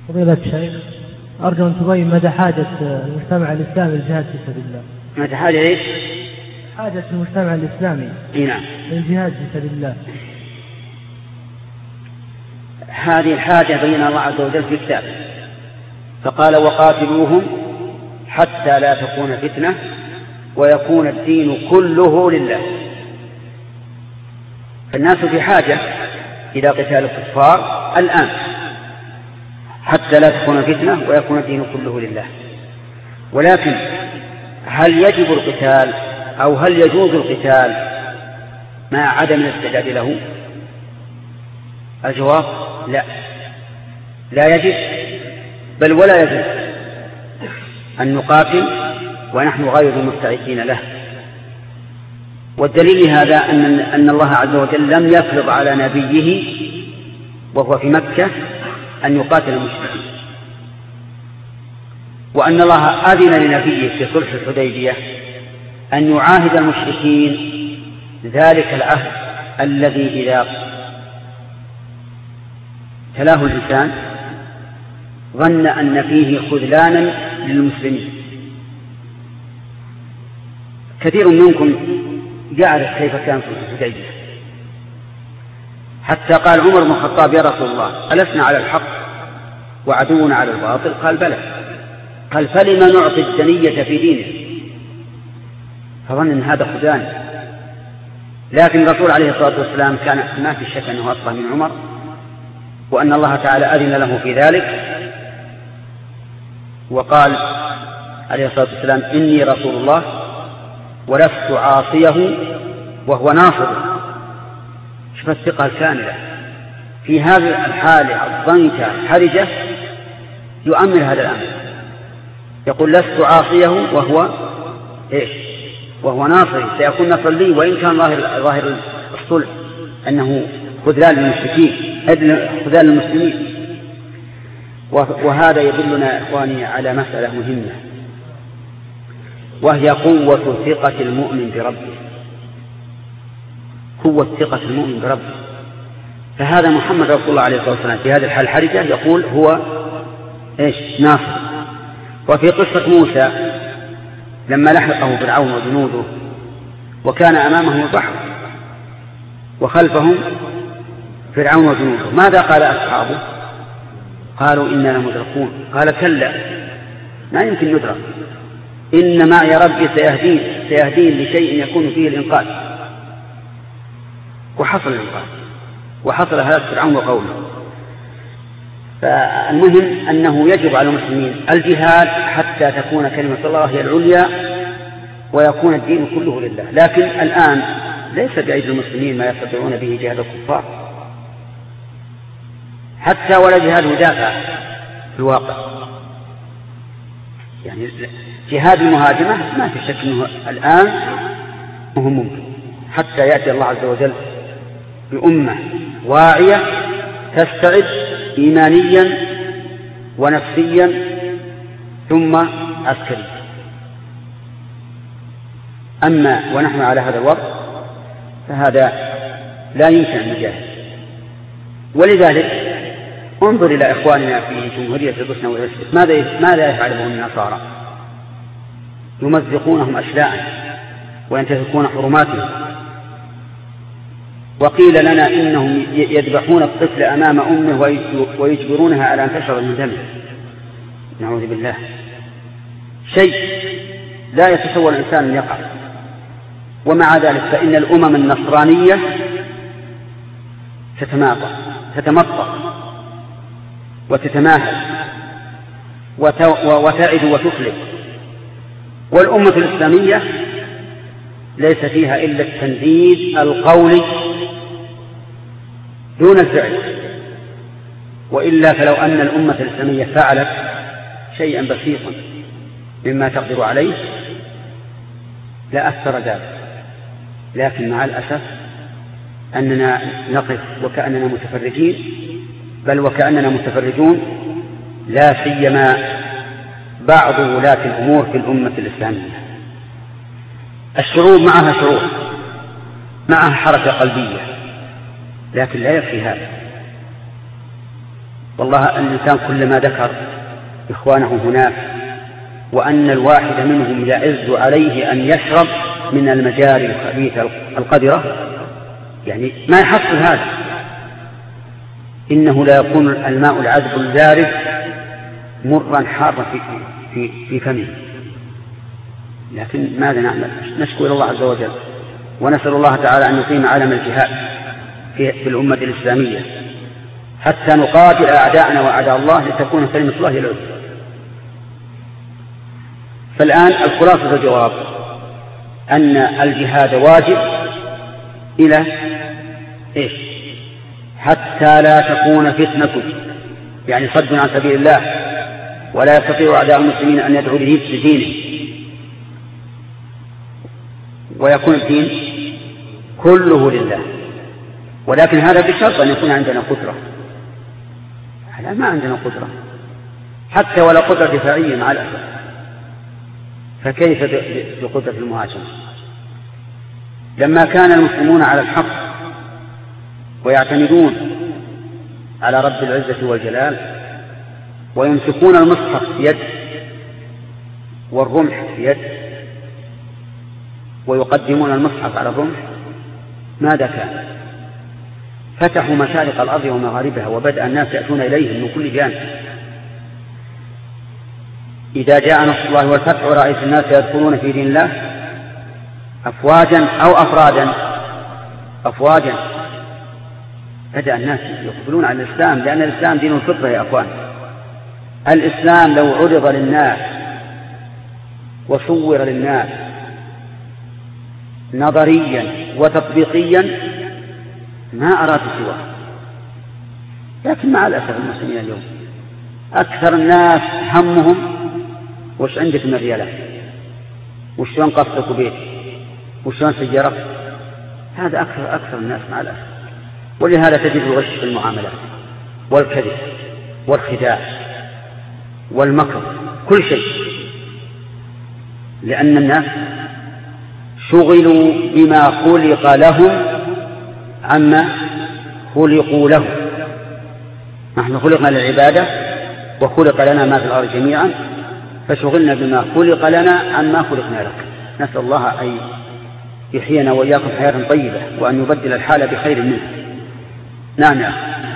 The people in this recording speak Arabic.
فضيلة الشيخ، أرجو أن تبين مدى حاجة المجتمع الإسلامي للجهاد في سبيل الله. مدى حاجة إيش؟ حاجة المجتمع الإسلامي نعم للجهاد في سبيل الله. هذه الحاجة بينها الله عز وجل في كتابه، فقال وقاتلوهم حتى لا تكون فتنة ويكون الدين كله لله. فالناس في حاجة إلى قتال الكفار الآن حتى لا تكون فتنة ويكون الدين كله لله. ولكن هل يجب القتال أو هل يجوز القتال مع عدم الاستعداد له؟ الجواب لا يجب، بل ولا يجب أن نقاتل ونحن غير مستعدين له. والدليل هذا أن الله عز وجل لم يفرض على نبيه وهو في مكة أن يقاتل المشركين، وأن الله أذن لنبيه في صلح الحديبية أن يعاهد المشركين ذلك العهد الذي إذا تلاه الإنسان ظن أن فيه خذلانا للمسلمين. كثير منكم يعرف كيف كان في الحديبية، حتى قال عمر بن الخطاب يا رسول الله ألسنا على الحق وعدونا على الباطل؟ قال بلى. قال فلما نعطي الدنية في دينه؟ فظن أن هذا خذلان، لكن الرسول عليه الصلاة والسلام كان ما في شك أنه أفضل من عمر، وأن الله تعالى أذن له في ذلك، وقال عليه الصلاة والسلام إني رسول الله ولست عاصيه وهو ناصر. شوف الثقة الكاملة في هذه الحالة الضنكة الحرجة، يؤمن هذا الأمر، يقول لست عاصيه وهو ناصر، سيكون نصر لي وإن كان ظاهر الصلح أنه خذلان للمشركين خذلان للمسلمين. وهذا يدلنا إخواني على مسألة مهمة، وهي قوة ثقة المؤمن بربه، قوة ثقة المؤمن بربه. فهذا محمد رسول الله عليه الصلاة والسلام في هذه الحالة الحرجة يقول هو ناصر. وفي قصة موسى لما لحقه فرعون وجنوده وكان أمامه البحر وخلفهم فرعون وجنوده، ماذا قال أصحابه؟ قالوا إننا لمدركون. قال كلا، ما يمكن ندرك، إن معي ربي سيهدين لشيء يكون فيه الإنقاذ. وحصل الإنقاذ وحصل هلاك فرعون وقومه. فالمهم أنه يجب على المسلمين الجهاد حتى تكون كلمة الله هي العليا ويكون الدين كله لله. لكن الآن ليس بأيدي المسلمين ما يستطيعون به جهاد الكفار، حتى ولا جهاد مدافع في الواقع. يعني جهاد المهاجمة ما في شك أنه الآن مهم ممكن، حتى يأتي الله عز وجل بأمة واعية تستعد إيمانيا ونفسيا ثم عسكريا. أما ونحن على هذا الوضع فهذا لا يمكن أن نجاهد. ولذلك انظر إلى إخواننا في جمهورية البوسنة والهرسك، ماذا يفعل بهم النصارى؟ يمزقونهم أشلاء وينتهكون حرماتهم. وقيل لنا إنهم يذبحون الطفل أمام أمه ويجبرونها على أن تشرب من دمه، نعوذ بالله. شيء لا يتصور الإنسان أن يقع. ومع ذلك فإن الأمم النصرانية تتمطر وتتماهل وتعد وتفلت، والأمة الإسلامية ليس فيها إلا التنديد القولي دون الفعل. وإلا فلو أن الأمة الإسلامية فعلت شيئا بسيطا مما تقدر عليه لأثر ذلك. لكن مع الأسف أننا نقف وكأننا متفرجين، بل وكأننا متفرجون، لا سيما بعض ولاة الأمور في الأمة الإسلامية. الشعوب معها شعوب، معها حركة قلبية، لكن لا يكفي هذا. والله الإنسان كلما ذكر إخوانه هناك وأن الواحد منهم يعز عليه أن يشرب من المجاري الخبيثة القذرة، يعني ما يحصل هذا. إنه لا يكون الماء العذب البارد مرا حارا في فمه. لكن ماذا نعمل؟ نشكو إلى الله عز وجل ونسأل الله تعالى أن يقيم علم الجهاد في الأمة الإسلامية حتى نقاتل أعداءنا وأعداء الله لتكون كلمة الله هي العليا. فالآن الخلاصة الجواب أن الجهاد واجب إلى إيش؟ حتى لا تكون فتنة، يعني صد عن سبيل الله، ولا يستطيع أعداء المسلمين أن يدعوا لدينه، ويكون الدين كله لله. ولكن هذا بشرط أن يكون عندنا قدرة. لا، ما عندنا قدرة حتى ولا قدرة دفاعية مع الأسف، فكيف بقدرة المهاجمة؟ لما كان المسلمون على الحق ويعتمدون على رب العزة والجلال ويمسكون المصحف في يد والرمح في يد ويقدمون المصحف على الرمح، ماذا كان؟ فتحوا مشارق الأرض ومغاربها وبدأ الناس يأتون إليهم من كل جانب. إذا جاء نصر الله والفتح ورأيت الناس يدخلون في دين الله أفواجا أو أفواجا بدأ الناس يقبلون على الإسلام، لأن الإسلام دين الفطرة يا أخوان. الإسلام لو عرض للناس وصور للناس نظريا وتطبيقيا ما أرادوا سواه. لكن مع الأسف المسلمين اليوم أكثر الناس همهم وش عندك من ريالات، وشلون قصدك بيت، وشلون سيارة. هذا أكثر الناس مع الأسف. ولهذا تجد الغش في المعاملات والكذب والخداع والمكر، كل شيء، لأن الناس شغلوا بما خلق لهم عما خلقوا له. نحن خلقنا للعبادة وخلق لنا ما في الأرض جميعا، فشغلنا بما خلق لنا عما خلقنا لك. نسأل الله أن يحيينا وإياكم حياة طيبة وأن يبدل الحال بخير منه. نعم يا أخي.